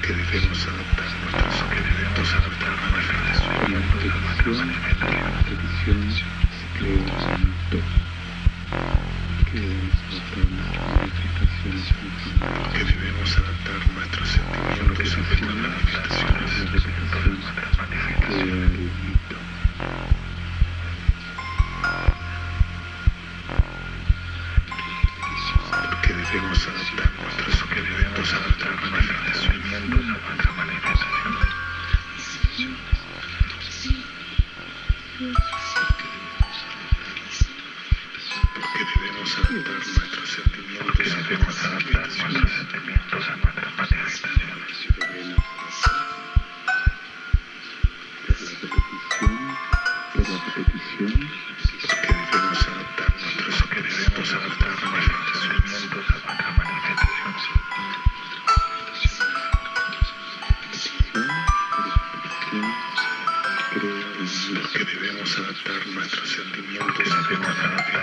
que debemos adaptar nuestros sentimientos a nuestra que debemos adaptar nuestros sentimientos a nuestras manifestaciones. Que debemos adaptar nuestros sentimientos a nuestras manifestaciones. Porque debemos adaptar nuestros sentimientos a nuestras manifestaciones. Porque debemos adaptar nuestros sentimientos a nuestras manifestaciones. Porque debemos adaptar nuestros sentimientos a nuestras manifestaciones.